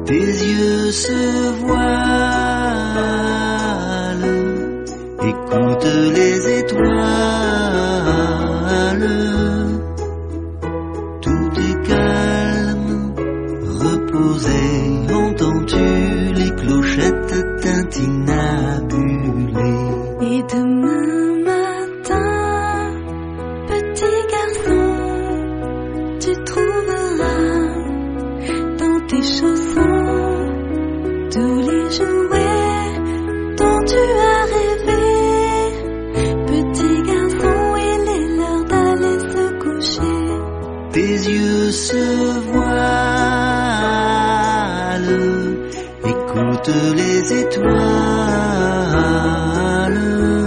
Tes yeux se voilent, écoute les étoiles. Tout est calme, reposé, entends-tu les clochettes tintinabulées. Et demain matin, petit garçon, tu trouveras dans tes chaussons tous les jouets dont tu as rêvé. Petit garçon, il est l'heure d'aller se coucher. Tes yeux se voilent, écoute les étoiles.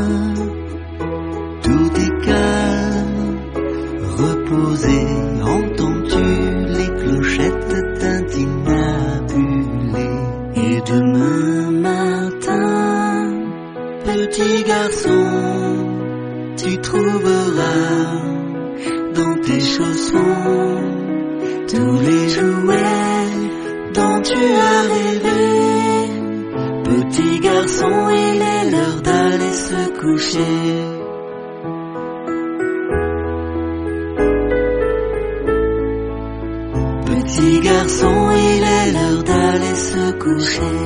Tout est calme, reposé, entends-tu les clochettes tintinabulées. Et demain matin, petit garçon, tu trouveras dans tes chaussons tous les jouets dont tu as rêvé. Petit garçon, il est l'heure d'aller se coucher. Petit garçon, il est l'heure d'aller se coucher.